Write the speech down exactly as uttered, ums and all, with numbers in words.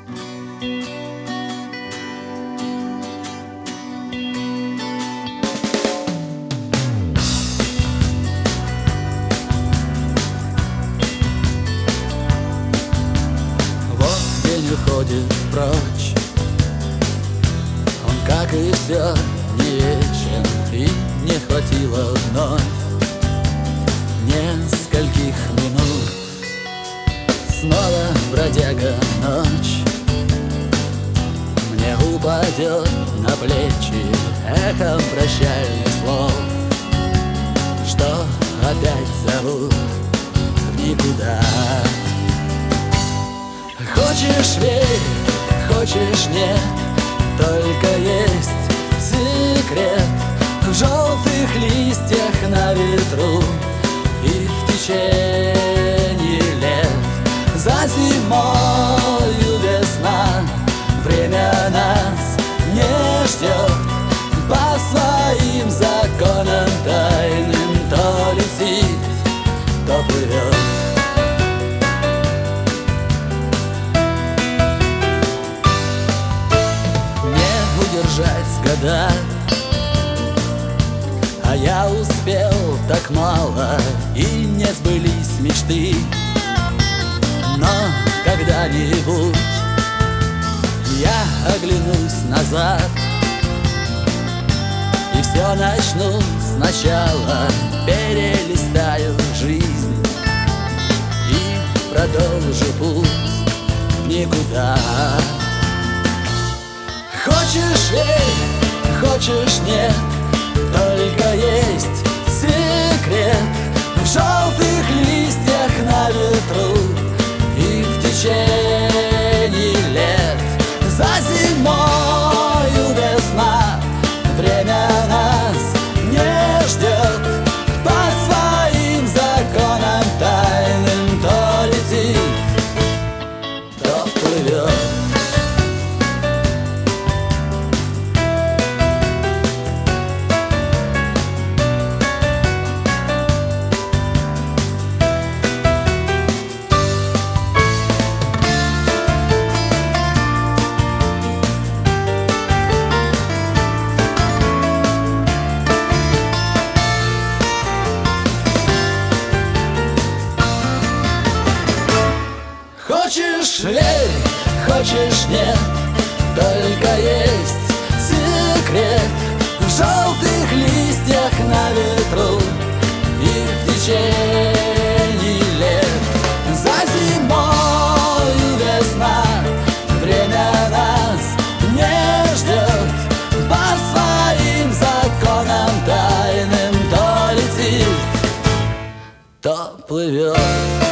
Уходит прочь, он, как и все, не вечен, и не хватило вновь нескольких минут. Снова бродяга ночь мне упадет на плечи эхом прощальных слов, что опять зовут в никуда. Хочешь — верь, хочешь — нет, только есть секрет в желтых листьях на ветру и в течение лет. За зимою весна, время нас не ждет, по своим законам тайным то летит, то плывет. Года, а я успел так мало, и не сбылись мечты. Но когда-нибудь я оглянусь назад и все начну сначала, перелистаю жизнь и продолжу путь в никуда. Хочешь — верь, хочешь — нет, только есть секрет в желтых листьях на ветру и в течение лет. За зимою весна, время нас не ждет, по своим законам тайным то летит, то плывет. Хочешь — верь, хочешь — нет, только есть секрет в желтых листьях на ветру и в течение лет. За зимою весна, время нас не ждет, по своим законам тайным то летит, то плывет.